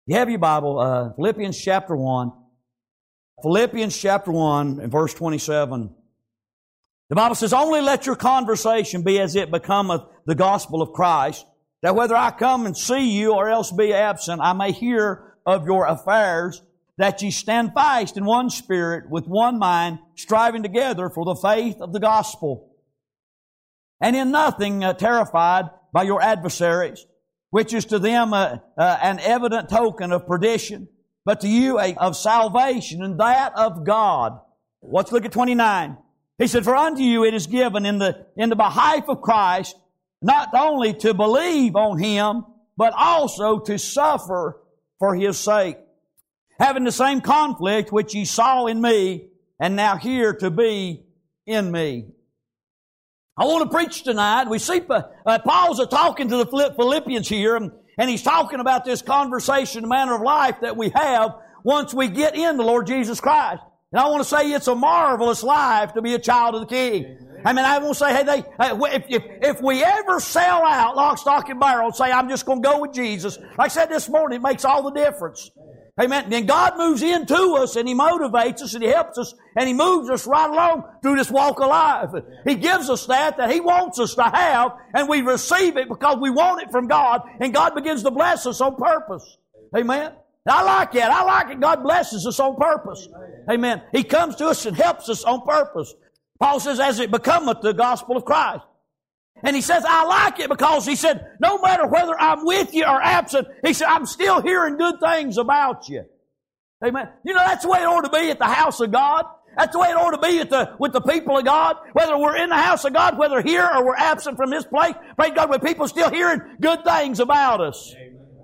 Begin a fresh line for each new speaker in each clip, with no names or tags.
You have your Bible, Philippians chapter 1. Philippians chapter 1 and verse 27. The Bible says, "Only let your conversation be as it becometh the gospel of Christ, that whether I come and see you or else be absent, I may hear of your affairs, that ye stand fast in one spirit, with one mind, striving together for the faith of the gospel. And in nothing terrified by your adversaries, which is to them an evident token of perdition, but to you of salvation, and that of God." Let's look at 29. He said, "For unto you it is given in the behalf of Christ, not only to believe on Him, but also to suffer for His sake, having the same conflict which ye saw in me, and now hear to be in me." I want to preach tonight. We see Paul's talking to the Philippians here, and he's talking about this conversation, manner of life that we have once we get in the Lord Jesus Christ. And I want to say it's a marvelous life to be a child of the King. Amen. I mean, I want to say, if we ever sell out lock, stock, and barrel and say, "I'm just going to go with Jesus," like I said this morning, it makes all the difference. Amen. Then God moves into us and He motivates us and He helps us and He moves us right along through this walk of life. He gives us that He wants us to have, and we receive it because we want it from God, and God begins to bless us on purpose. Amen. I like that. I like it. God blesses us on purpose. Amen. He comes to us and helps us on purpose. Paul says, "As it becometh the gospel of Christ." And he says, I like it because he said, no matter whether I'm with you or absent, he said, I'm still hearing good things about you. Amen. You know, that's the way it ought to be at the house of God. That's the way it ought to be with the people of God. Whether we're in the house of God, whether here or we're absent from this place, praise God, with people still hearing good things about us.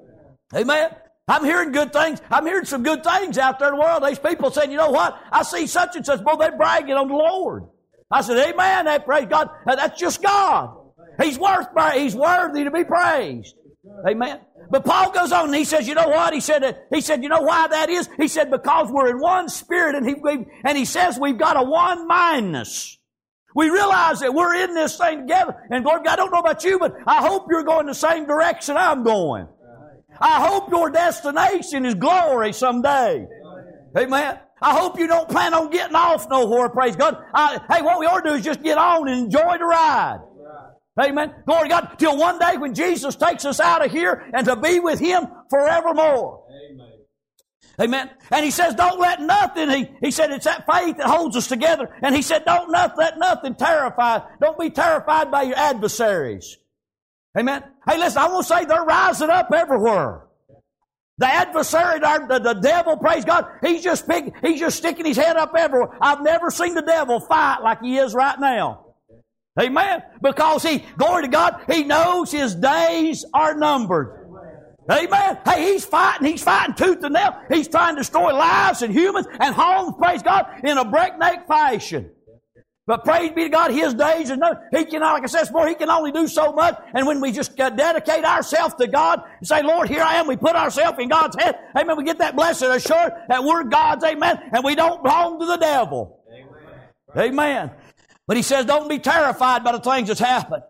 Amen. I'm hearing good things. I'm hearing some good things out there in the world. These people saying, "You know what? I see such and such." Boy, they're bragging on the Lord. I said, "Amen." That, praise God. That's just God. He's worthy to be praised. Amen. But Paul goes on and he says, you know what? He said, you know why that is? He said, because we're in one spirit, and he says we've got a one-mindedness. We realize that we're in this thing together. And Lord God, I don't know about you, but I hope you're going the same direction I'm going. I hope your destination is glory someday. Amen. I hope you don't plan on getting off nowhere, praise God. Hey, what we ought to do is just get on and enjoy the ride. Amen. Glory to God. Till one day when Jesus takes us out of here and to be with Him forevermore. Amen. Amen. And He says, don't let nothing, He said it's that faith that holds us together. And He said, don't let nothing terrify. Don't be terrified by your adversaries. Amen. Hey, listen, I want to say they're rising up everywhere. The adversary, the devil, praise God, he's just sticking his head up everywhere. I've never seen the devil fight like he is right now. Amen. Because glory to God, he knows his days are numbered. Amen. Hey, he's fighting tooth and nail. He's trying to destroy lives and humans and homes, praise God, in a breakneck fashion. But praise be to God, his days are numbered. He cannot, like I said before, he can only do so much. And when we just dedicate ourselves to God and say, Lord, here I am, we put ourselves in God's hand. Amen. We get that blessed assurance that we're God's. Amen. And we don't belong to the devil. Amen. Amen. But he says, don't be terrified by the things that's happened,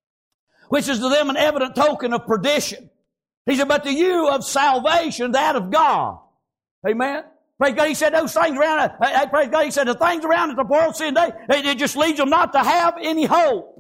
which is to them an evident token of perdition. He said, but to you of salvation, that of God. Amen. Praise God. He said, those things around, praise God, he said, the things around that the world see today, it just leads them not to have any hope.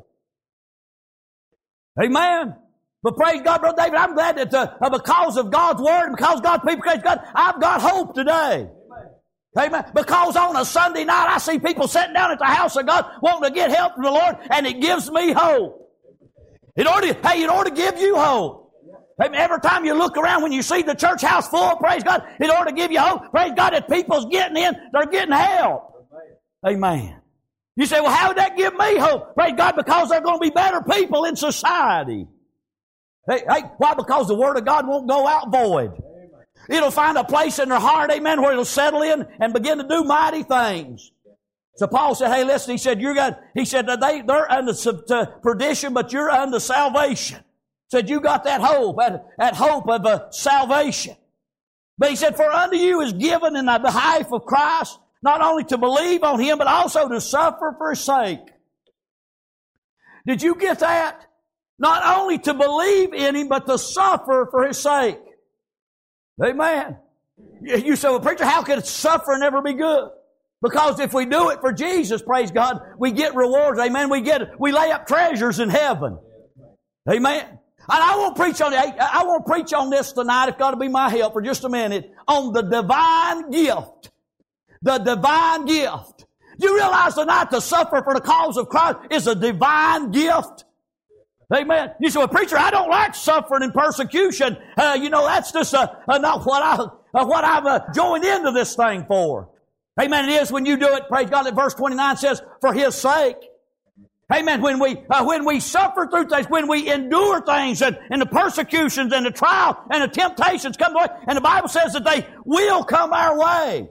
Amen. But praise God, Brother David, I'm glad that because of God's Word and because God's people, praise God, I've got hope today. Amen. Because on a Sunday night, I see people sitting down at the house of God wanting to get help from the Lord, and it gives me hope. It ought to give you hope. Amen. Every time you look around, when you see the church house full, praise God, it ought to give you hope. Praise God, that people's getting in, they're getting help. Amen. You say, well, how would that give me hope? Praise God, because they're going to be better people in society. Hey, why? Because the Word of God won't go out void. It'll find a place in their heart, amen, where it'll settle in and begin to do mighty things. So Paul said, hey, listen, he said, that they're unto perdition, but you're unto salvation. Said, you got that hope of salvation. But he said, for unto you is given in the behalf of Christ, not only to believe on Him, but also to suffer for His sake. Did you get that? Not only to believe in Him, but to suffer for His sake. Amen. You say, well, preacher, how could suffering ever be good? Because if we do it for Jesus, praise God, we get rewards. Amen. We lay up treasures in heaven. Amen. And I won't preach on this tonight, if God will be my help for just a minute, on the divine gift. The divine gift. Do you realize tonight to suffer for the cause of Christ is a divine gift? Amen. You say, well, preacher, I don't like suffering and persecution. That's just not what I've joined into this thing for. Amen. It is when you do it, praise God, that verse 29 says, for His sake. Amen. When we suffer through things, when we endure things and the persecutions and the trial and the temptations come away, and the Bible says that they will come our way.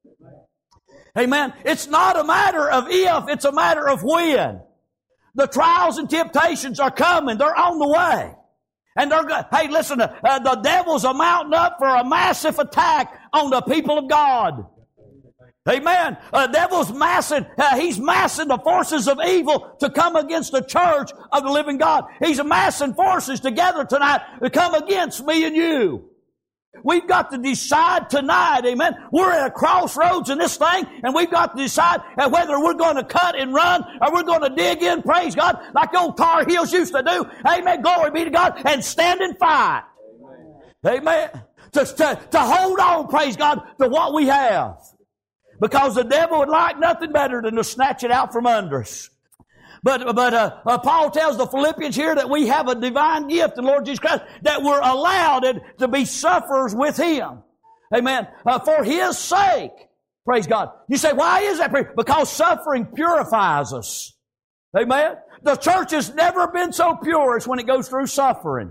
Amen. It's not a matter of if, it's a matter of when. The trials and temptations are coming. They're on the way. And hey, listen, the devil's mounting up for a massive attack on the people of God. Amen. The devil's massing, he's massing the forces of evil to come against the church of the living God. He's amassing forces together tonight to come against me and you. We've got to decide tonight, amen. We're at a crossroads in this thing, and we've got to decide whether we're going to cut and run or we're going to dig in, praise God, like the old Tar Heels used to do. Amen. Glory be to God, and stand and fight. Amen. To hold on, praise God, to what we have. Because the devil would like nothing better than to snatch it out from under us. But Paul tells the Philippians here that we have a divine gift in Lord Jesus Christ, that we're allowed to be sufferers with Him. Amen. For His sake. Praise God. You say, why is that? Because suffering purifies us. Amen. The church has never been so pure as when it goes through suffering.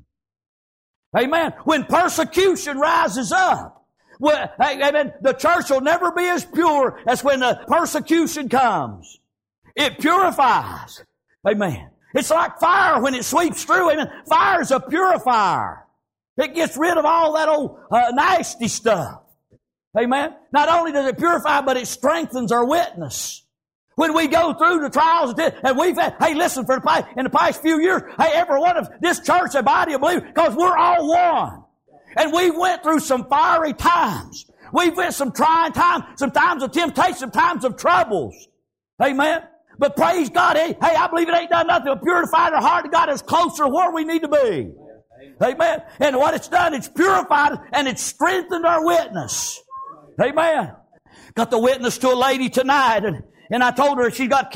Amen. When persecution rises up. Amen. The church will never be as pure as when the persecution comes. It purifies. Amen. It's like fire when it sweeps through. Amen. Fire is a purifier. It gets rid of all that old nasty stuff. Amen. Not only does it purify, but it strengthens our witness. When we go through the trials and we've had, hey, listen, in the past few years, hey, every one of this church, a body of believers, because we're all one. And we went through some fiery times. We've went some trying times, some times of temptation, some times of troubles. Amen. But praise God, hey, I believe it ain't done nothing but purified our heart. God is closer to where we need to be. Amen. And what it's done, it's purified and it's strengthened our witness. Amen. Got the witness to a lady tonight, and I told her she's got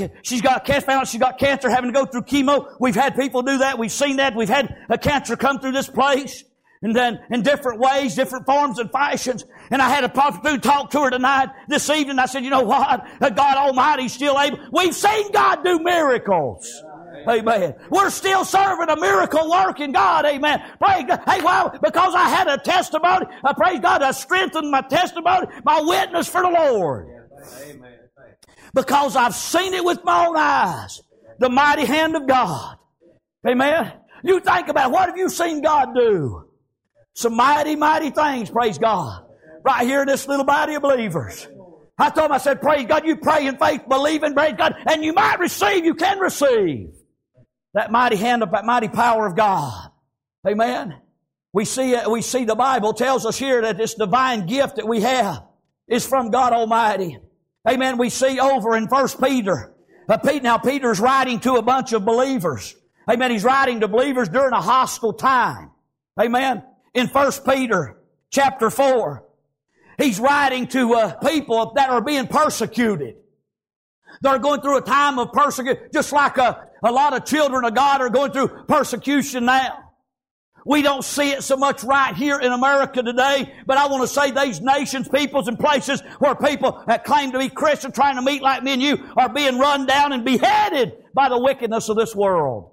cancer, having to go through chemo. We've had people do that. We've seen that. We've had a cancer come through this place. And then in different ways, different forms and fashions. And I had a opportunity to talk to her tonight, this evening. I said, you know what? God Almighty's still able. We've seen God do miracles. Amen. We're still serving a miracle working God. Amen. Praise God. Hey, well, because I had a testimony, praise God, I strengthened my testimony, my witness for the Lord. Amen. Because I've seen it with my own eyes. The mighty hand of God. Amen. You think about it. What have you seen God do? Some mighty, mighty things, praise God. Right here in this little body of believers. I told him, I said, praise God, you pray in faith, believe in, praise God, and you might receive, you can receive. That mighty hand of that mighty power of God. Amen. We see the Bible tells us here that this divine gift that we have is from God Almighty. Amen. We see over in 1 Peter. Now Peter's writing to a bunch of believers. Amen. He's writing to believers during a hostile time. Amen. In 1 Peter chapter 4, he's writing to people that are being persecuted. They're going through a time of persecution, just like a lot of children of God are going through persecution now. We don't see it so much right here in America today, but I want to say these nations, peoples, and places where people that claim to be Christian, trying to meet like me and you, are being run down and beheaded by the wickedness of this world.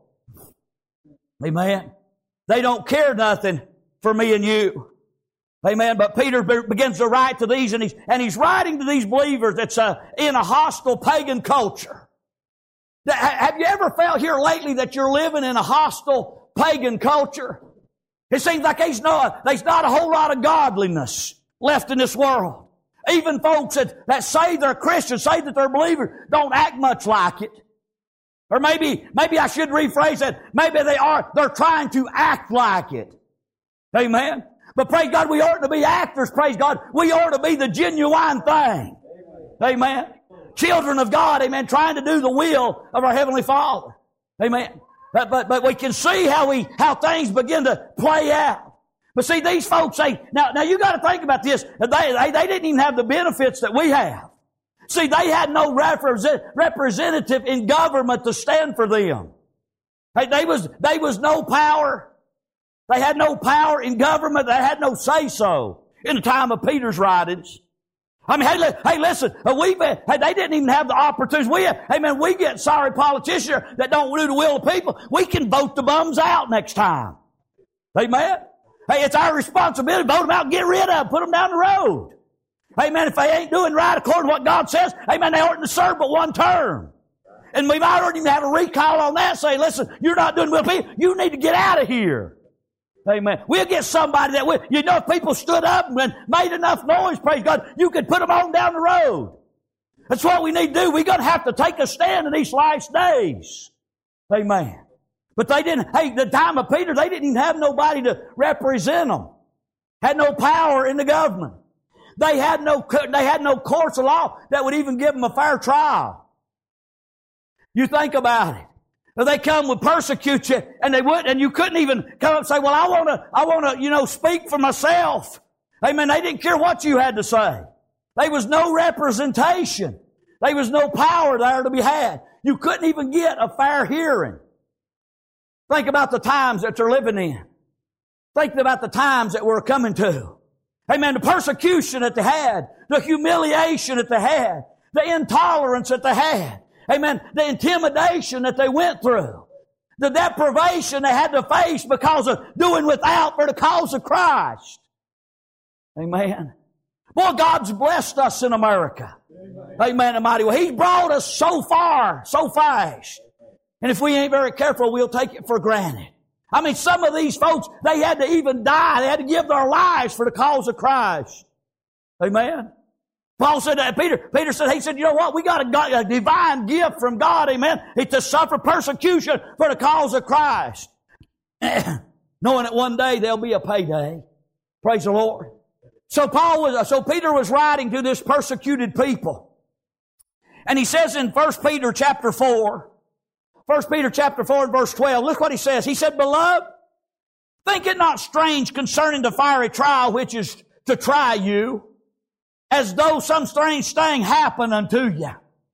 Amen. They don't care nothing for me and you. Amen. But Peter begins to write to these, and he's writing to these believers that's in a hostile pagan culture. Have you ever felt here lately that you're living in a hostile pagan culture? It seems like there's not a whole lot of godliness left in this world. Even folks that say they're Christians, say that they're believers, don't act much like it. Or maybe I should rephrase that. Maybe they're trying to act like it. Amen. But praise God, we oughtn't to be actors, praise God. We ought to be the genuine thing. Amen. Children of God, amen, trying to do the will of our Heavenly Father. Amen. But we can see how things begin to play out. But see, these folks say, now you got to think about this. They didn't even have the benefits that we have. See, they had no representative in government to stand for them. Hey, they was no power. They had no power in government. They had no say-so in the time of Peter's writings. I mean, hey, listen, they didn't even have the opportunities. We get sorry politicians that don't do the will of people. We can vote the bums out next time. Amen? Hey, it's our responsibility to vote them out and get rid of them, put them down the road. Amen. If they ain't doing right according to what God says, amen, they oughtn't to serve but one term. And we might already have a recall on that, say, listen, you're not doing well, people. You need to get out of here. Amen. We'll get somebody that will. You know, if people stood up and made enough noise, praise God, you could put them on down the road. That's what we need to do. We're going to have to take a stand in these last days. Amen. But they didn't, the time of Peter, they didn't even have nobody to represent them. Had no power in the government. They had no courts of law that would even give them a fair trial. You think about it. They come would persecute you, and you couldn't even come up and say, well, I want to, speak for myself. Amen. They didn't care what you had to say. There was no representation. There was no power there to be had. You couldn't even get a fair hearing. Think about the times that you're living in. Think about the times that we're coming to. Amen. The persecution that they had, the humiliation that they had, the intolerance that they had. Amen. The intimidation that they went through. The deprivation they had to face because of doing without for the cause of Christ. Amen. Boy, God's blessed us in America. Amen. Almighty. Well, He's brought us so far, so fast. And if we ain't very careful, we'll take it for granted. I mean, some of these folks, they had to even die. They had to give their lives for the cause of Christ. Amen. Paul said that, Peter said, he said, you know what? We got a divine gift from God, amen, to suffer persecution for the cause of Christ. Knowing that one day there'll be a payday. Praise the Lord. So Peter was writing to this persecuted people. And he says in 1 Peter chapter 4 and verse 12, look what he says. He said, beloved, think it not strange concerning the fiery trial which is to try you, as though some strange thing happened unto you.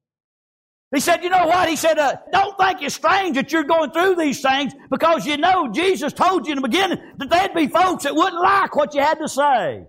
He said, you know what? He said, don't think it's strange that you're going through these things, because you know Jesus told you in the beginning that there'd be folks that wouldn't like what you had to say.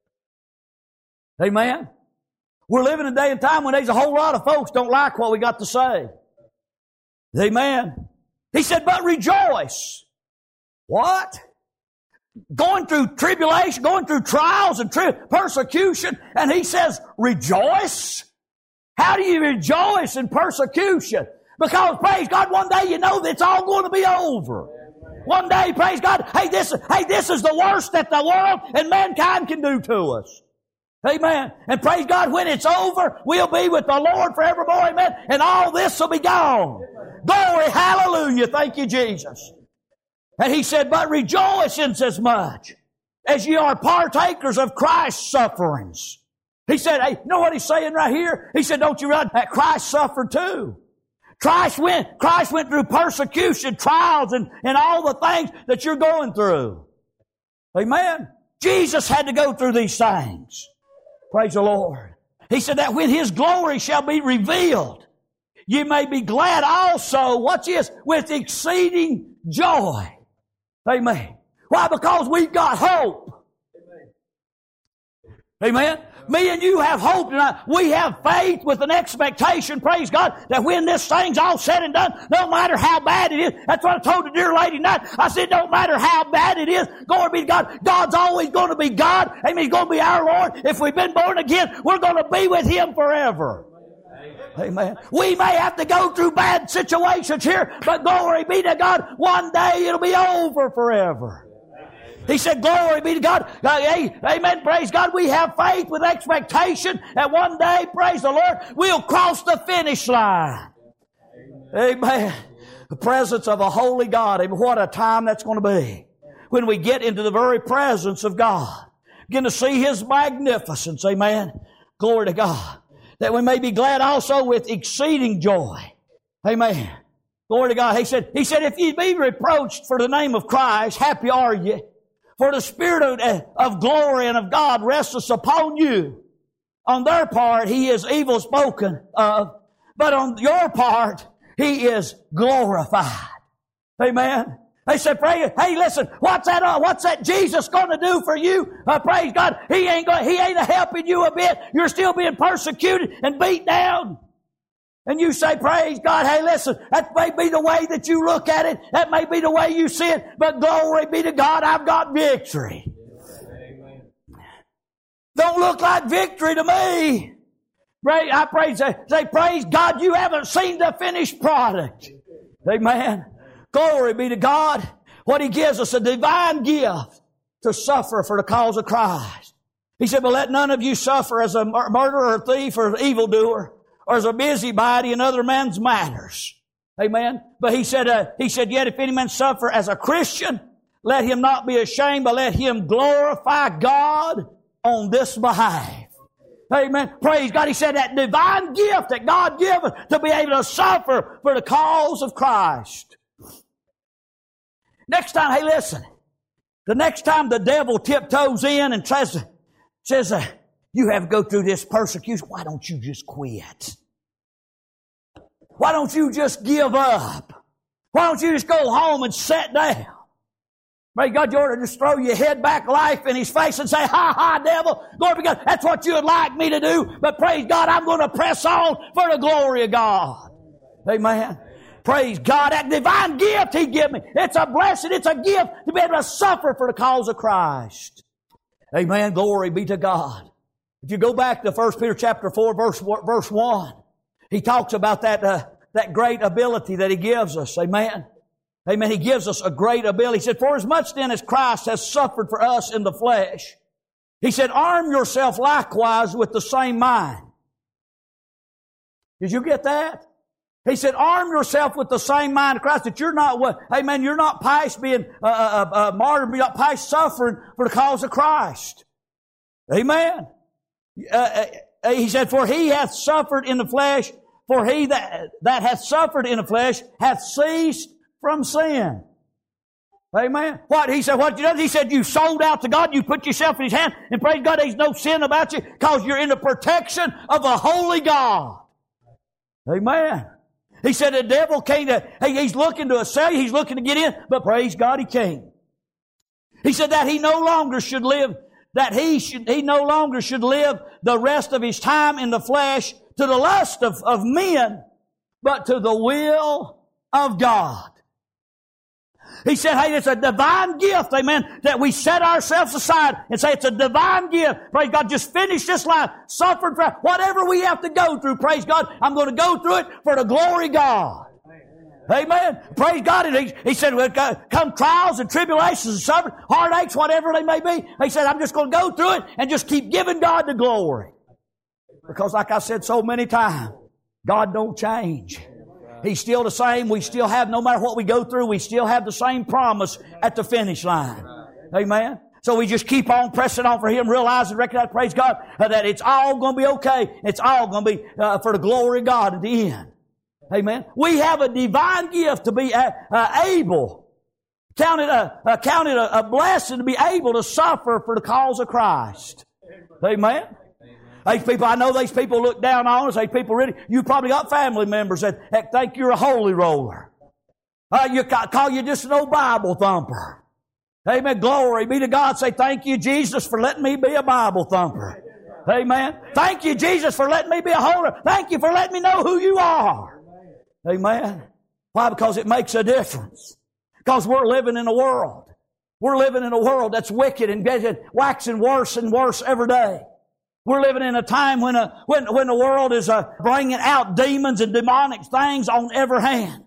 Amen? We're living in a day and time when there's a whole lot of folks don't like what we got to say. Amen? He said, but rejoice. What? Going through tribulation, going through trials and persecution, and he says, rejoice? How do you rejoice in persecution? Because, praise God, one day you know that it's all going to be over. One day, praise God, this is the worst that the world and mankind can do to us. Amen. And praise God, when it's over, we'll be with the Lord forevermore. Amen. And all this will be gone. Glory, hallelujah. Thank you, Jesus. And he said, but rejoice inasmuch as ye are partakers of Christ's sufferings. He said, hey, you know what he's saying right here? He said, don't you realize that Christ suffered too? Christ went through persecution, trials, and all the things that you're going through. Amen. Jesus had to go through these things. Praise the Lord. He said that when His glory shall be revealed, you may be glad also, watch this, with exceeding joy. Amen. Why? Because we've got hope. Amen. Me and you have hope tonight. We have faith with an expectation, praise God, that when this thing's all said and done, no matter how bad it is, that's what I told the dear lady tonight. I said, no matter how bad it is, glory be to God, God's always going to be God. Amen. He's going to be our Lord. If we've been born again, we're going to be with Him forever. Amen. We may have to go through bad situations here, but glory be to God, one day it'll be over forever. He said, glory be to God. Amen. Praise God. We have faith with expectation that one day, praise the Lord, we'll cross the finish line. Amen. The presence of a holy God. Amen. What a time that's going to be. when we get into the very presence of God. Begin to see His magnificence. Amen. Glory to God. That we may be glad also with exceeding joy. Amen. Glory to God. He said, if you be reproached for the name of Christ, happy are you. For the Spirit of glory and of God resteth upon you. On their part, He is evil spoken of. But on your part, He is glorified. Amen. They said, hey, listen, what's that Jesus going to do for you? Praise God. He ain't helping you a bit. You're still being persecuted and beat down. And you say, praise God, hey, listen, that may be the way that you look at it. That may be the way you see it. But glory be to God, I've got victory. Amen. Don't look like victory to me. Say, praise God, you haven't seen the finished product. Amen. Glory be to God. What He gives us, a divine gift to suffer for the cause of Christ. He said, but let none of you suffer as a murderer or thief or evildoer or as a busybody in other men's matters. Amen. But he said, yet if any man suffer as a Christian, let him not be ashamed, but let him glorify God on this behalf. Amen. Praise God. He said that divine gift that God gives us to be able to suffer for the cause of Christ. Next time, hey, listen. The next time the devil tiptoes in and says, you have to go through this persecution, why don't you just quit? Why don't you just give up? Why don't you just go home and sit down? May God, you ought to just throw your head back life in his face and say, ha ha, devil, glory be to God. That's what you would like me to do. But praise God, I'm going to press on for the glory of God. Amen. Praise God. That divine gift He gave me. It's a blessing. It's a gift to be able to suffer for the cause of Christ. Amen. Glory be to God. If you go back to 1 Peter chapter 4, verse 1, he talks about that great ability that He gives us. Amen. Amen. He gives us a great ability. He said, for as much then as Christ has suffered for us in the flesh, He said, arm yourself likewise with the same mind. Did you get that? He said, arm yourself with the same mind of Christ, that you're not, amen, you're not past being martyred, you're not past suffering for the cause of Christ. Amen. He said, for He hath suffered in the flesh, for he that hath suffered in the flesh hath ceased from sin. Amen. What? He said, what you done? He said, you sold out to God, you put yourself in His hand, and praise God, there's no sin about you, because you're in the protection of a holy God. Amen. He said the devil can't, he's looking to assail you, he's looking to get in, but praise God, he can't. He said that he no longer should live, he no longer should live the rest of his time in the flesh to the lust of men, but to the will of God. He said, hey, it's a divine gift, amen, that we set ourselves aside and say it's a divine gift. Praise God, just finish this life, suffered for whatever we have to go through, praise God, I'm going to go through it for the glory of God. Amen. Praise God. And he said, come trials and tribulations and suffering, heartaches, whatever they may be. He said, I'm just going to go through it and just keep giving God the glory. Because like I said so many times, God don't change. He's still the same. We still have, no matter what we go through, we still have the same promise at the finish line. Amen. So we just keep on pressing on for Him, realize and recognize, praise God, that it's all going to be okay. It's all going to be for the glory of God at the end. Amen. We have a divine gift to be able, count it a blessing to be able to suffer for the cause of Christ. Amen. These people, I know these people look down on us. These people really, you probably got family members that think you're a holy roller. You call you just an old Bible thumper. Amen. Glory be to God. Say, thank you, Jesus, for letting me be a Bible thumper. Amen. Thank you, Jesus, for letting me be a holy. Thank you for letting me know who you are. Amen. Why? Because it makes a difference. Because we're living in a world. We're living in a world that's wicked and waxing worse and worse every day. We're living in a time when the world is bringing out demons and demonic things on every hand.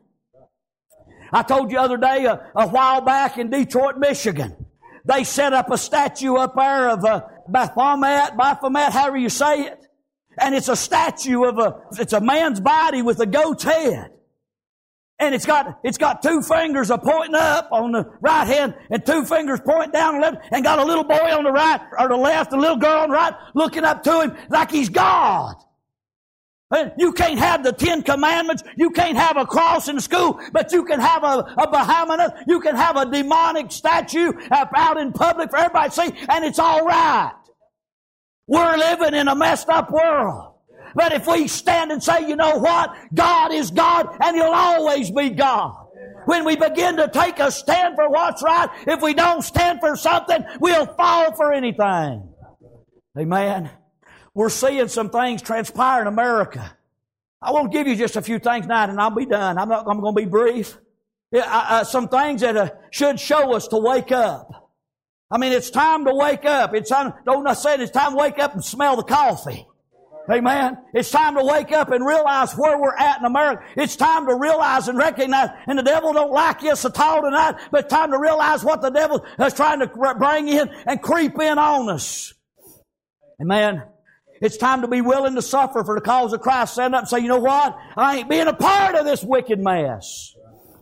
I told you the other day, a while back in Detroit, Michigan, they set up a statue up there of Baphomet, however you say it. And it's a statue of it's a man's body with a goat's head. And it's got two fingers pointing up on the right hand and two fingers pointing down on the left, and got a little boy on the right or the left, a little girl on the right looking up to him like he's God. You can't have the 10 Commandments. You can't have a cross in the school, but you can have a Behemoth. You can have a demonic statue out in public for everybody to see, and it's all right. We're living in a messed up world. But if we stand and say, you know what? God is God, and He'll always be God. When we begin to take a stand for what's right, if we don't stand for something, we'll fall for anything. Amen. We're seeing some things transpire in America. I won't give you just a few things tonight, and I'll be done. I'm going to be brief. Some things that should show us to wake up. I mean, it's time to wake up. It's time to wake up and smell the coffee. Amen. It's time to wake up and realize where we're at in America. It's time to realize and recognize, and the devil don't like us at all tonight, but it's time to realize what the devil is trying to bring in and creep in on us. Amen. It's time to be willing to suffer for the cause of Christ. Stand up and say, you know what? I ain't being a part of this wicked mess.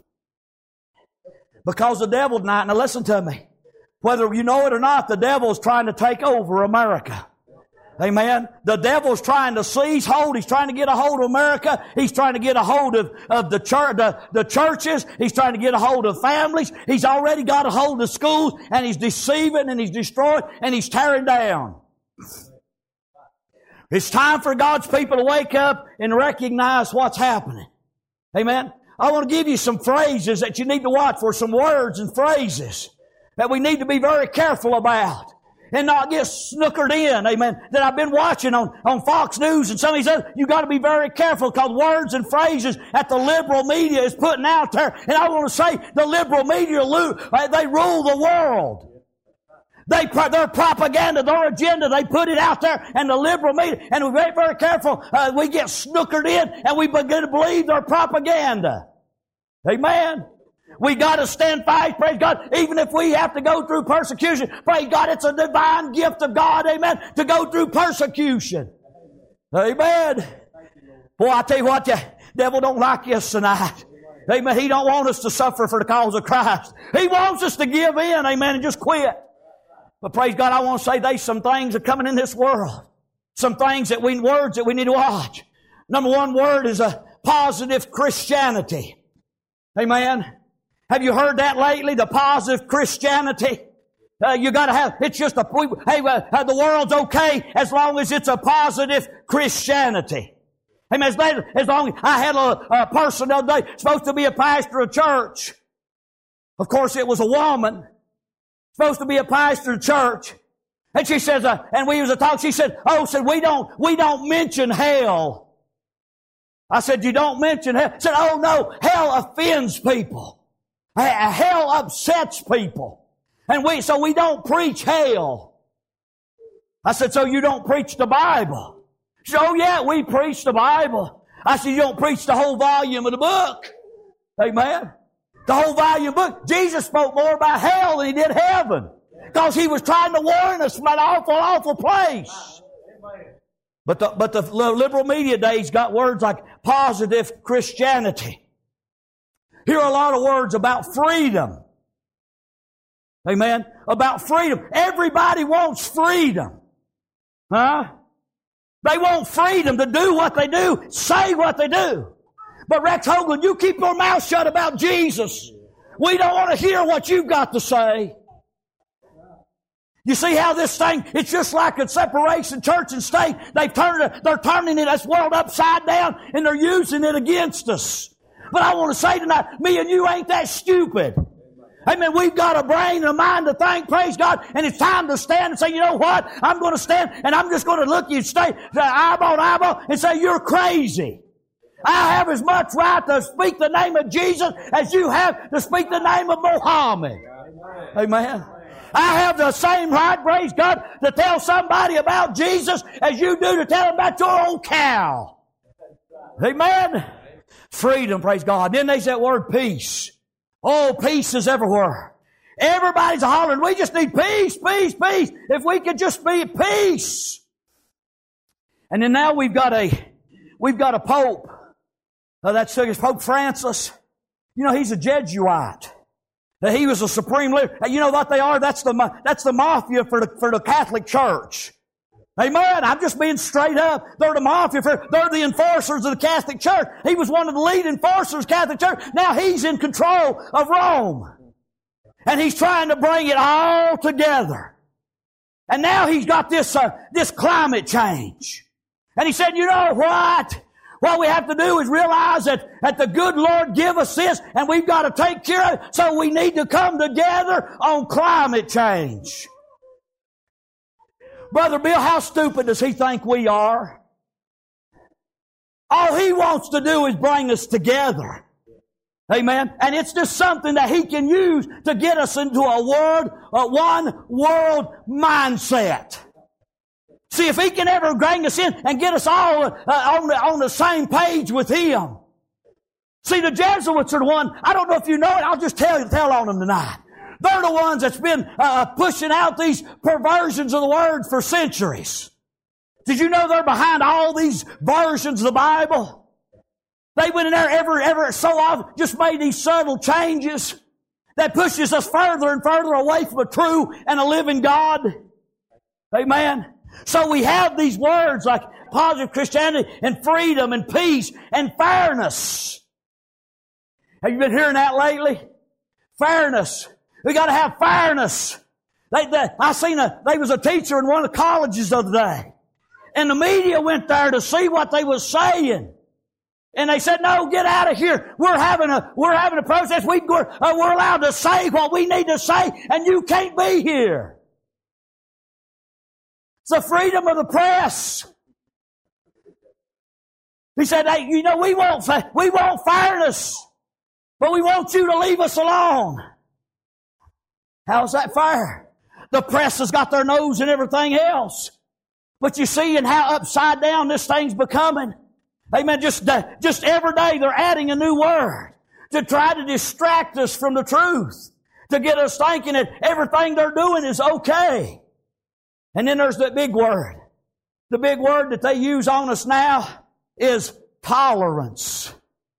Because the devil tonight, now listen to me, whether you know it or not, the devil is trying to take over America. Amen. The devil's trying to seize hold. He's trying to get a hold of America. He's trying to get a hold of the churches. He's trying to get a hold of families. He's already got a hold of schools, and he's deceiving and he's destroying and he's tearing down. It's time for God's people to wake up and recognize what's happening. Amen. I want to give you some phrases that you need to watch for, some words and phrases that we need to be very careful about. And not get snookered in, amen, that I've been watching on Fox News and some of these others. You've got to be very careful because words and phrases that the liberal media is putting out there. And I want to say the liberal media, they rule the world. Their propaganda, their agenda, they put it out there, and the liberal media, and we're very, very careful. We get snookered in and we begin to believe their propaganda. Amen. We got to stand fast, praise God, even if we have to go through persecution. Praise God, it's a divine gift of God, amen, to go through persecution. Amen. Boy, I tell you what, the devil don't like us tonight. Amen. He don't want us to suffer for the cause of Christ. He wants us to give in, amen, and just quit. But praise God, I want to say there's some things that are coming in this world. Some things words that we need to watch. Number one word is a positive Christianity. Amen. Have you heard that lately? The positive Christianity. You got to have. It's just the world's okay as long as it's a positive Christianity. Amen. As long as I had a person the other day supposed to be a pastor of church. Of course, it was a woman supposed to be a pastor of church, and she says, and we was a talk. She said, we don't mention hell. I said, you don't mention hell? She said, oh no, hell offends people. Hell upsets people. And so we don't preach hell. I said, so you don't preach the Bible? She said, oh yeah, we preach the Bible. I said, you don't preach the whole volume of the book. Amen. The whole volume of the book. Jesus spoke more about hell than He did heaven. Because He was trying to warn us from that awful, awful place. But the liberal media days got words like positive Christianity. Here are a lot of words about freedom. Amen. About freedom. Everybody wants freedom. Huh? They want freedom to do what they do, say what they do. But Rex Hoagland, you keep your mouth shut about Jesus. We don't want to hear what you've got to say. You see how this thing, it's just like a separation, church and state. They're turning this world upside down, and they're using it against us. But I want to say tonight, me and you ain't that stupid. Amen. We've got a brain and a mind to think, praise God, and it's time to stand and say, you know what? I'm going to stand and I'm just going to look you straight, eyeball to eyeball, and say, you're crazy. I have as much right to speak the name of Jesus as you have to speak the name of Muhammad. Amen. I have the same right, praise God, to tell somebody about Jesus as you do to tell them about your own cow. Amen. Freedom, praise God. Then there's that word peace. Oh, peace is everywhere. Everybody's hollering, we just need peace, peace, peace. If we could just be at peace. And then now we've got a pope. That's Pope Francis. You know, he's a Jesuit. He was a supreme leader. You know what they are? That's the mafia for the Catholic Church. Amen. I'm just being straight up. They're the mafia. They're the enforcers of the Catholic Church. He was one of the lead enforcers of the Catholic Church. Now he's in control of Rome. And he's trying to bring it all together. And now he's got this climate change. And he said, you know what? What we have to do is realize that the good Lord give us this, and we've got to take care of it. So we need to come together on climate change. Brother Bill, how stupid does he think we are? All he wants to do is bring us together. Amen. And it's just something that he can use to get us into a one world mindset. See, if he can ever bring us in and get us all on the same page with him. See, the Jesuits are the one, I don't know if you know it, I'll just tell on them tonight. They're the ones that's been pushing out these perversions of the Word for centuries. Did you know they're behind all these versions of the Bible? They went in there ever so often, just made these subtle changes that pushes us further and further away from a true and a living God. Amen. So we have these words like positive Christianity and freedom and peace and fairness. Have you been hearing that lately? Fairness. We got to have fairness. There was a teacher in one of the colleges the other day, and the media went there to see what they was saying. And they said, no, get out of here. We're having a process. We're allowed to say what we need to say, and you can't be here. It's the freedom of the press. He said, hey, you know, we want fairness, but we want you to leave us alone. How's that fair? The press has got their nose in everything else. But you see in how upside down this thing's becoming. Amen. Just every day they're adding a new word to try to distract us from the truth, to get us thinking that everything they're doing is okay. And then there's that big word. The big word that they use on us now is tolerance.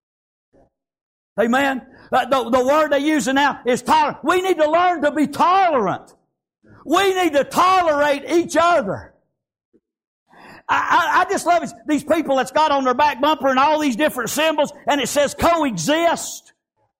Amen. The word they're using now is tolerance. We need to learn to be tolerant. We need to tolerate each other. I just love it. These people that's got on their back bumper and all these different symbols, and it says coexist.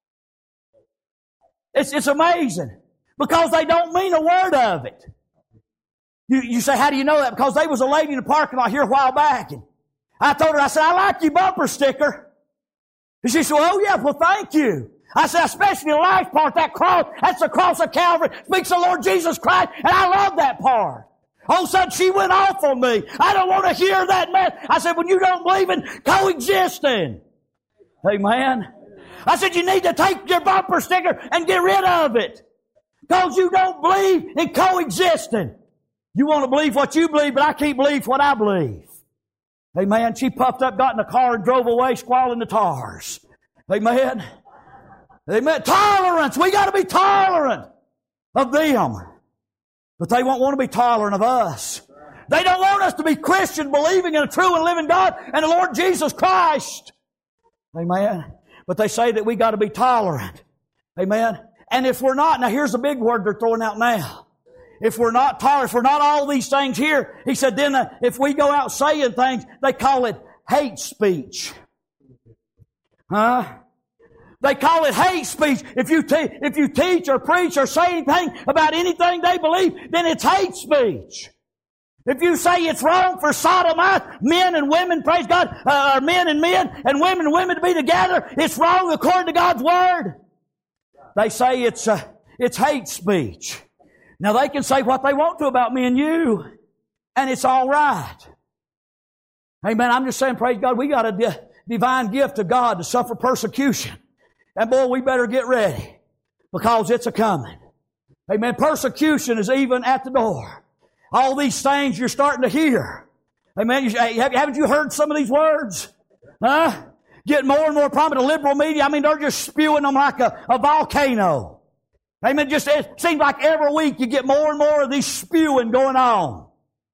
It's amazing because they don't mean a word of it. You say, how do you know that? Because there was a lady in the parking lot here a while back, and I told her, I said, I like your bumper sticker. And she said, oh yeah, well thank you. I said, especially the last part, that cross, that's the cross of Calvary, speaks of the Lord Jesus Christ, and I love that part. All of a sudden, she went off on me. I don't want to hear that mess. I said, when you don't believe in coexisting. Amen. I said, you need to take your bumper sticker and get rid of it. Because you don't believe in coexisting. You want to believe what you believe, but I can't believe what I believe. Amen. She puffed up, got in the car, and drove away squalling the tars. Amen. Amen. Tolerance. We got to be tolerant of them. But they won't want to be tolerant of us. They don't want us to be Christian, believing in a true and living God and the Lord Jesus Christ. Amen. But they say that we got to be tolerant. Amen. And if we're not, now here's the big word they're throwing out now. If we're not tolerant, if we're not all these things here, he said then if we go out saying things, they call it hate speech. Huh? They call it hate speech. If you teach or preach or say anything about anything they believe, then it's hate speech. If you say it's wrong for sodomites, men and women, praise God, or men and women to be together, it's wrong according to God's Word. They say it's hate speech. Now they can say what they want to about me and you, and it's all right. Amen. I'm just saying, praise God, we got a divine gift of God to suffer persecution. And boy, we better get ready because it's a-coming. Amen. Persecution is even at the door. All these things you're starting to hear. Amen. Haven't you heard some of these words? Huh? Get more and more prominent. The liberal media, I mean, they're just spewing them like a volcano. Amen. Just it seems like every week you get more and more of these spewing going on.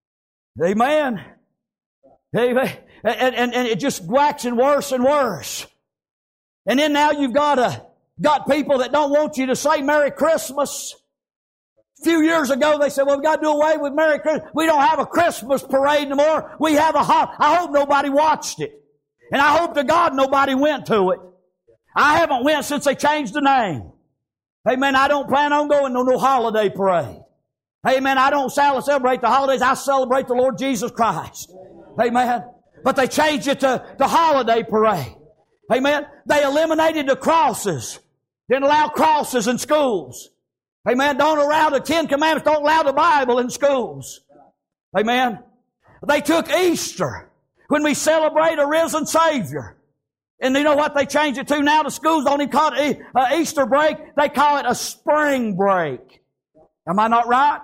Amen. Amen. And it just waxing worse and worse. And then now you've got got people that don't want you to say Merry Christmas. A few years ago, they said, well, we've got to do away with Merry Christmas. We don't have a Christmas parade anymore. We have I hope nobody watched it. And I hope to God nobody went to it. I haven't went since they changed the name. Amen. I don't plan on going to no holiday parade. Amen. I don't celebrate the holidays. I celebrate the Lord Jesus Christ. Amen. But they changed it to the holiday parade. Amen. They eliminated the crosses. Didn't allow crosses in schools. Amen. Don't allow the 10 Commandments. Don't allow the Bible in schools. Amen. They took Easter when we celebrate a risen Savior. And you know what they changed it to now? The schools don't even call it Easter break. They call it a spring break. Am I not right?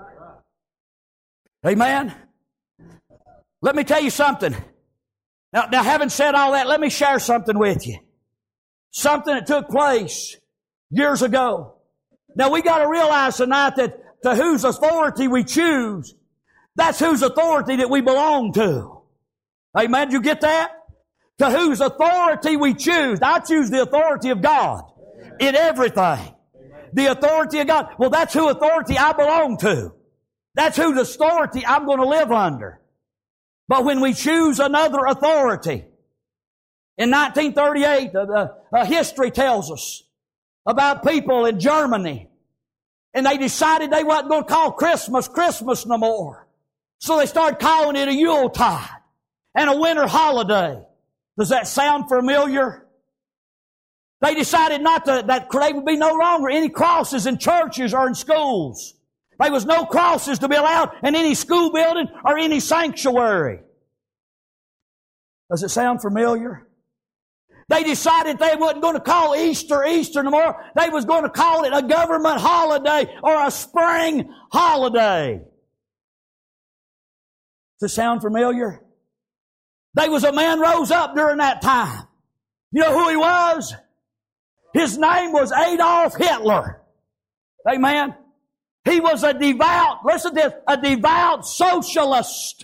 Amen. Let me tell you something. Now, having said all that, let me share something with you. Something that took place years ago. Now, we got to realize tonight that to whose authority we choose, that's whose authority that we belong to. Amen. Did you get that? To whose authority we choose. I choose the authority of God in everything. The authority of God. Well, that's whose authority I belong to. That's whose authority I'm going to live under. But when we choose another authority, in 1938, history tells us about people in Germany, and they decided they wasn't going to call Christmas Christmas no more. So they started calling it a Yuletide and a winter holiday. Does that sound familiar? They decided that there would be no longer any crosses in churches or in schools. There was no crosses to be allowed in any school building or any sanctuary. Does it sound familiar? They decided they wasn't going to call Easter Easter no more. They was going to call it a government holiday or a spring holiday. Does it sound familiar? There was a man rose up during that time. You know who he was? His name was Adolf Hitler. Amen. He was a devout, listen to this, a devout socialist.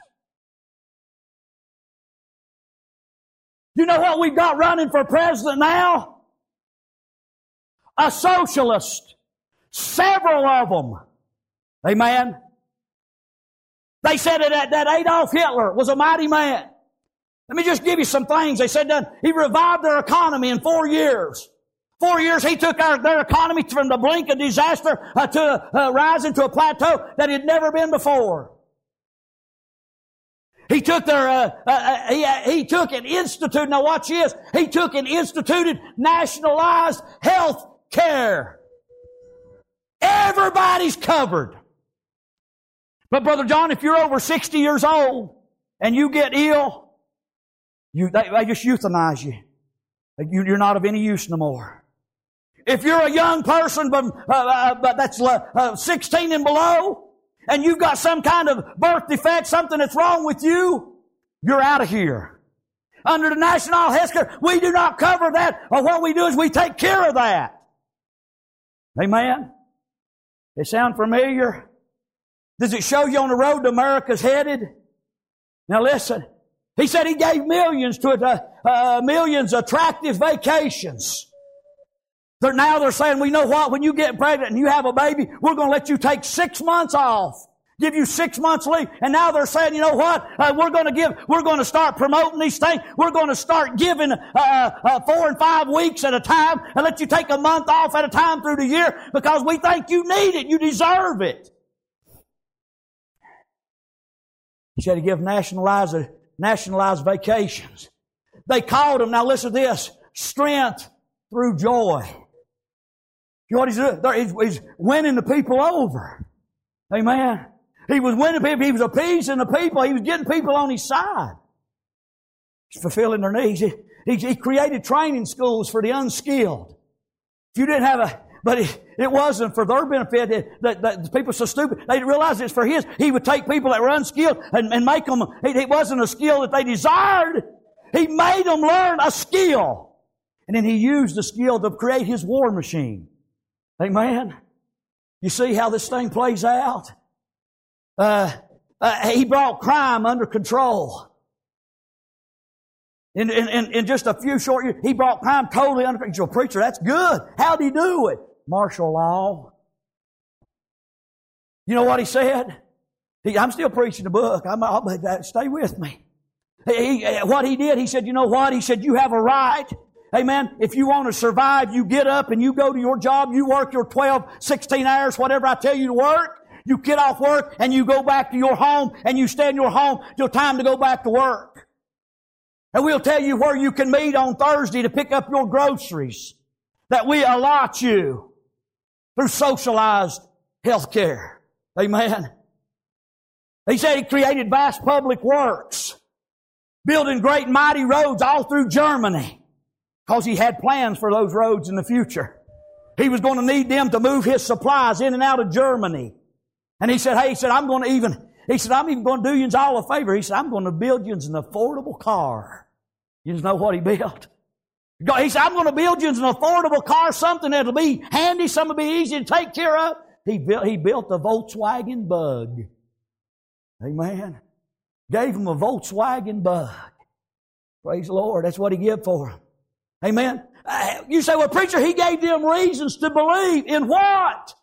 You know what we've got running for president now? A socialist. Several of them. Amen. They said that Adolf Hitler was a mighty man. Let me just give you some things. They said that he revived their economy in 4 years. 4 years he took their economy from the brink of disaster to rising to a plateau that had never been before. He took he took and instituted, now watch this, he took and instituted nationalized health care. Everybody's covered. But Brother John, if you're over 60 years old and you get ill, they just euthanize you. You're not of any use no more. If you're a young person, but that's 16 and below, and you've got some kind of birth defect, something that's wrong with you, you're out of here. Under the National Health Care, we do not cover that. Or what we do is we take care of that. Amen? They sound familiar? Does it show you on the road to America's headed? Now listen. He said he gave millions to millions attractive vacations. Now they're saying, well, you know what? When you get pregnant and you have a baby, we're going to let you take 6 months off. Give you 6 months leave. And now they're saying, you know what? We're going to start promoting these things. We're going to start giving 4 and 5 weeks at a time and let you take a month off at a time through the year because we think you need it. You deserve it. He said he give nationalized vacations. They called them, now listen to this, strength through joy. You know what he's doing? He's winning the people over. Amen. He was winning people. He was appeasing the people. He was getting people on his side. He's fulfilling their needs. He created training schools for the unskilled. If you didn't have but it wasn't for their benefit. That the people are so stupid. They didn't realize it's for his. He would take people that were unskilled and make them, it wasn't a skill that they desired. He made them learn a skill. And then he used the skill to create his war machine. Amen. You see how this thing plays out? He brought crime under control. In just a few short years, he brought crime totally under control. Preacher, that's good. How'd he do it? Martial law. You know what he said? I'm still preaching the book. Stay with me. What he did, he said, you know what? He said, you have a right. Amen. If you want to survive, you get up and you go to your job. You work your 12, 16 hours, whatever I tell you to work. You get off work and you go back to your home and you stay in your home till time to go back to work. And we'll tell you where you can meet on Thursday to pick up your groceries that we allot you through socialized health care. Amen. He said he created vast public works, building great and mighty roads all through Germany because he had plans for those roads in the future. He was going to need them to move his supplies in and out of Germany. And he said, I'm even going to do you all a favor. He said, I'm going to build you an affordable car. You know what he built? He said, I'm going to build you an affordable car, something that'll be handy, something will be easy to take care of. He built a Volkswagen Bug. Amen. Gave him a Volkswagen Bug. Praise the Lord. That's what he gave for him. Amen. You say, well, preacher, he gave them reasons to believe. In what?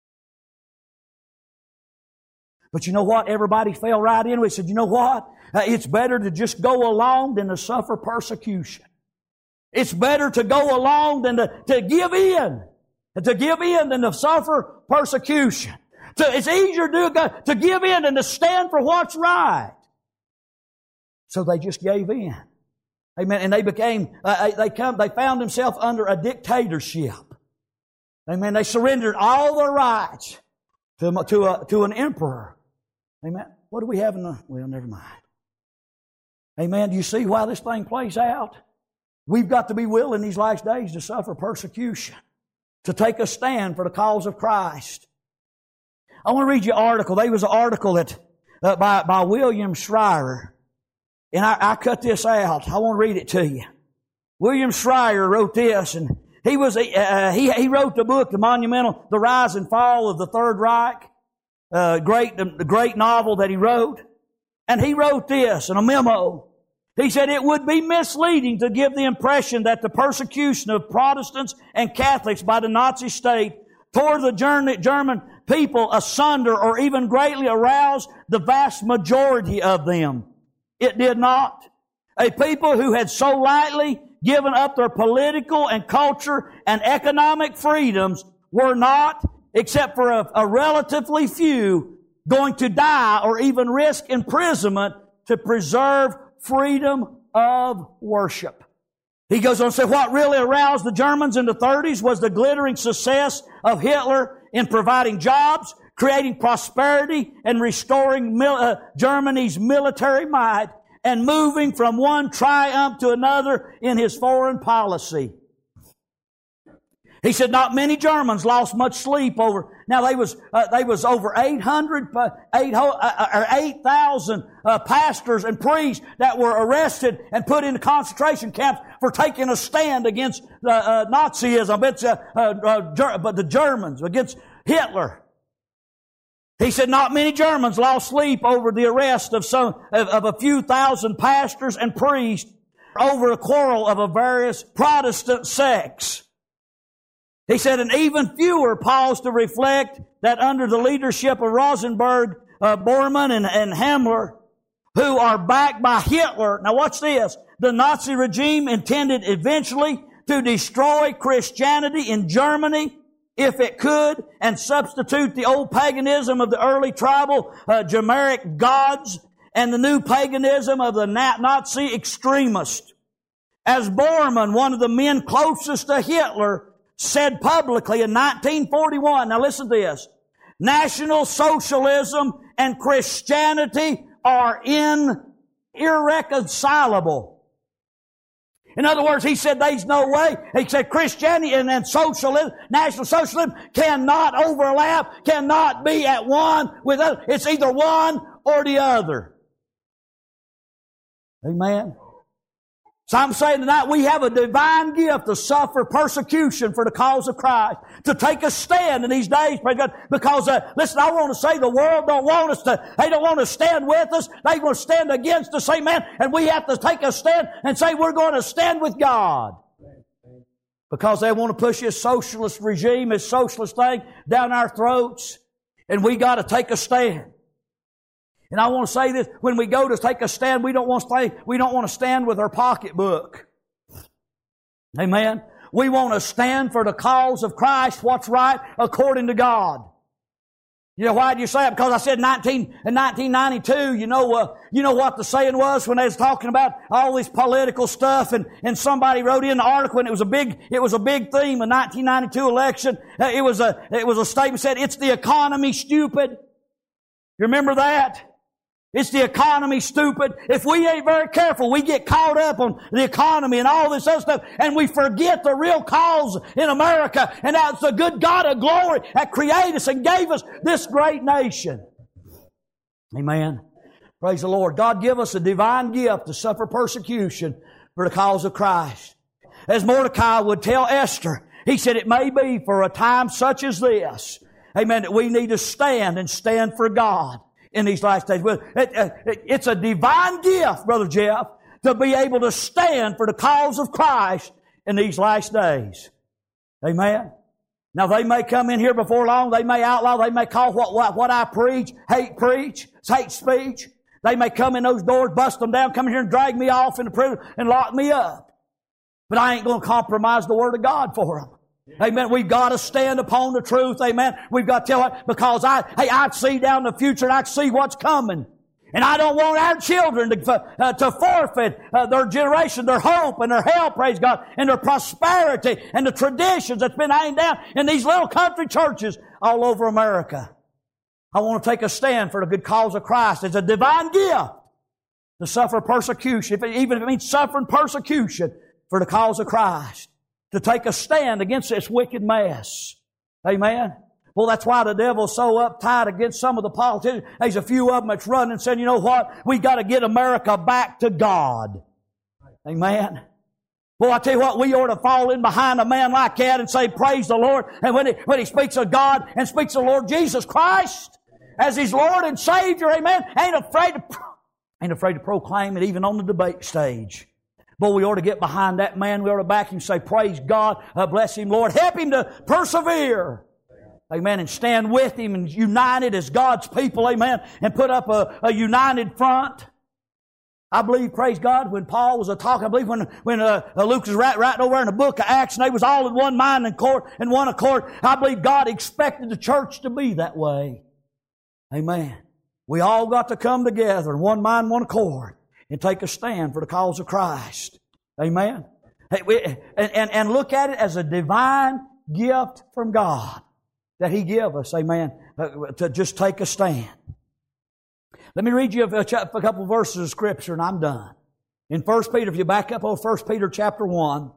But you know what? Everybody fell right into it. Said, you know what? It's better to just go along than to suffer persecution. It's better to go along than to give in. To give in than to suffer persecution. It's easier to give in than to stand for what's right. So they just gave in. Amen. And they found themselves under a dictatorship. Amen. They surrendered all their rights to an emperor. Amen. What do we have well, never mind. Amen. Do you see why this thing plays out? We've got to be willing these last days to suffer persecution, to take a stand for the cause of Christ. I want to read you an article. There was an article that by William Schreier, and I cut this out. I want to read it to you. William Schreier wrote this, and he wrote the book, The Rise and Fall of the Third Reich, the great novel that he wrote. And he wrote this in a memo. He said, it would be misleading to give the impression that the persecution of Protestants and Catholics by the Nazi state toward the German people asunder or even greatly aroused the vast majority of them. It did not. A people who had so lightly given up their political and culture and economic freedoms were not, except for a relatively few, going to die or even risk imprisonment to preserve freedom of worship. He goes on to say what really aroused the Germans in the 30s was the glittering success of Hitler in providing jobs, creating prosperity, and restoring Germany's military might, and moving from one triumph to another in his foreign policy. He said not many Germans lost much sleep over. Now they was over 8,000 pastors and priests that were arrested and put into concentration camps for taking a stand against Nazism, but the Germans against Hitler. He said not many Germans lost sleep over the arrest of a few thousand pastors and priests over a quarrel of a various Protestant sects. He said, and even fewer paused to reflect that under the leadership of Rosenberg, Bormann, and Himmler, who are backed by Hitler. Now watch this. The Nazi regime intended eventually to destroy Christianity in Germany, if it could, and substitute the old paganism of the early tribal Germanic gods and the new paganism of the Nazi extremists. As Bormann, one of the men closest to Hitler, said publicly in 1941, now listen to this, National Socialism and Christianity are irreconcilable. In other words, he said there's no way. He said Christianity and socialism, National Socialism cannot overlap, cannot be at one with other. It's either one or the other. Amen. So I'm saying tonight we have a divine gift to suffer persecution for the cause of Christ, to take a stand in these days, praise God. Because, listen, I want to say the world don't want us to, they don't want to stand with us. They want to stand against us, amen. And we have to take a stand and say we're going to stand with God. Because they want to push this socialist regime, this socialist thing down our throats. And we got to take a stand. And I want to say this, when we go to take a stand, we don't want to stand with our pocketbook. Amen. We want to stand for the cause of Christ, what's right according to God. You know why do you say it? Because I said in 1992, you know what the saying was when they was talking about all this political stuff, and somebody wrote in the article, and it was a big theme, the 1992 election. It was a statement that said, "It's the economy, stupid." You remember that? It's the economy, stupid. If we ain't very careful, we get caught up on the economy and all this other stuff, and we forget the real cause in America, and that's the good God of glory that created us and gave us this great nation. Amen. Praise the Lord. God give us a divine gift to suffer persecution for the cause of Christ. As Mordecai would tell Esther, he said, it may be for a time such as this, amen, that we need to stand for God in these last days. It's a divine gift, Brother Jeff, to be able to stand for the cause of Christ in these last days. Amen. Now they may come in here before long, they may outlaw, they may call what I preach, it's hate speech. They may come in those doors, bust them down, come in here and drag me off into prison and lock me up. But I ain't going to compromise the Word of God for them. Amen. We've got to stand upon the truth. Amen. We've got to tell it, because I see down the future and I see what's coming. And I don't want our children to forfeit their generation, their hope and their help, praise God, and their prosperity and the traditions that's been hanging down in these little country churches all over America. I want to take a stand for the good cause of Christ. It's a divine gift to suffer persecution, even if it means suffering persecution for the cause of Christ. To take a stand against this wicked mess. Amen. Well, that's why the devil's so uptight against some of the politicians. There's a few of them that's running and saying, you know what? We got to get America back to God. Amen. Well, I tell you what, we ought to fall in behind a man like that and say, praise the Lord. And when he speaks of God and speaks of the Lord Jesus Christ as His Lord and Savior, amen, ain't afraid to proclaim it even on the debate stage. Boy, we ought to get behind that man. We ought to back him and say, praise God, bless him, Lord. Help him to persevere. Amen. And stand with him and united as God's people. Amen. And put up a united front. I believe, praise God, when Paul was talking, I believe when Luke was writing over in the book of Acts, and they was all in one mind and one accord, I believe God expected the church to be that way. Amen. We all got to come together in one mind, one accord, and take a stand for the cause of Christ. Amen. And look at it as a divine gift from God that He give us, amen, to just take a stand. Let me read you a couple verses of Scripture and I'm done. In 1 Peter, if you back up on 1 Peter chapter 1,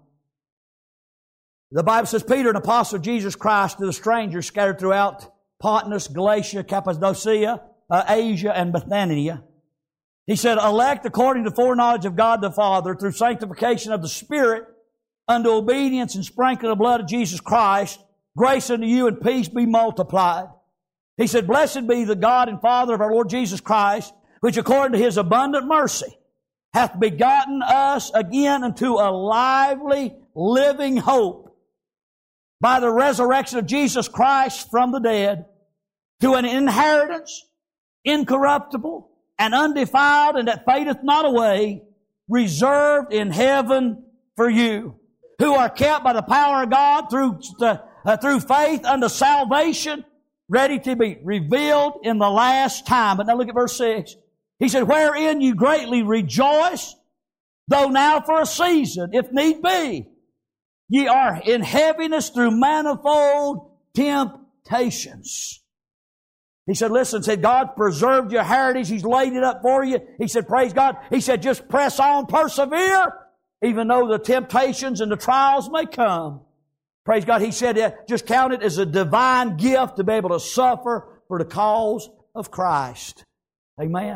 the Bible says, Peter, an apostle of Jesus Christ, to the strangers scattered throughout Pontus, Galatia, Cappadocia, Asia, and Bithynia. He said, elect according to foreknowledge of God the Father through sanctification of the Spirit unto obedience and sprinkling of the blood of Jesus Christ, grace unto you and peace be multiplied. He said, blessed be the God and Father of our Lord Jesus Christ, which according to His abundant mercy hath begotten us again unto a lively, living hope by the resurrection of Jesus Christ from the dead, to an inheritance incorruptible and undefiled, and that fadeth not away, reserved in heaven for you, who are kept by the power of God through faith unto salvation, ready to be revealed in the last time. But now look at verse 6. He said, wherein you greatly rejoice, though now for a season, if need be, ye are in heaviness through manifold temptations. He said, listen, said God preserved your heritage. He's laid it up for you. He said, praise God. He said, just press on, persevere, even though the temptations and the trials may come. Praise God. He said, just count it as a divine gift to be able to suffer for the cause of Christ. Amen.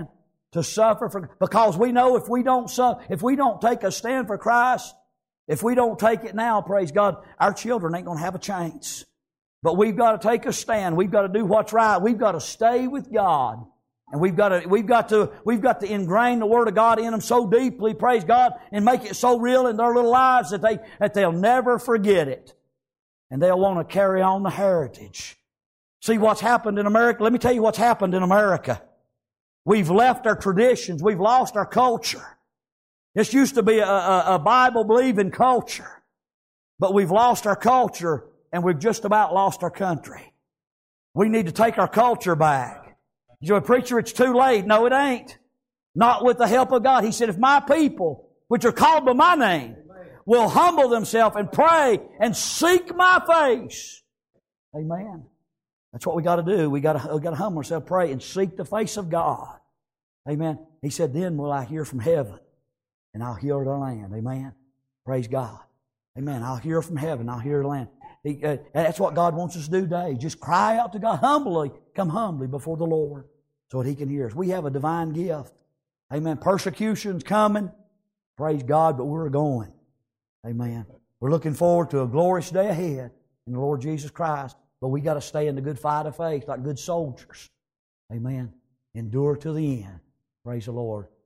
to suffer for, because we know if we don't take a stand for Christ, if we don't take it now, praise God, our children ain't going to have a chance. But we've got to take a stand. We've got to do what's right. We've got to stay with God. And we've got to ingrain the Word of God in them so deeply, praise God, and make it so real in their little lives that they'll never forget it. And they'll want to carry on the heritage. See what's happened in America? Let me tell you what's happened in America. We've left our traditions. We've lost our culture. This used to be a Bible-believing culture. But we've lost our culture and we've just about lost our country. We need to take our culture back. You say, preacher, it's too late. No, it ain't. Not with the help of God. He said, if my people, which are called by my name, will humble themselves and pray and seek my face. Amen. That's what we got to do. We got to humble ourselves, pray, and seek the face of God. Amen. He said, then will I hear from heaven, and I'll heal the land. Amen. Praise God. Amen. I'll hear from heaven. I'll hear the land. That's what God wants us to do today. Just cry out to God humbly. Come humbly before the Lord so that He can hear us. We have a divine gift. Amen. Persecution's coming. Praise God, but we're going. Amen. We're looking forward to a glorious day ahead in the Lord Jesus Christ. But we got to stay in the good fight of faith like good soldiers. Amen. Endure to the end. Praise the Lord.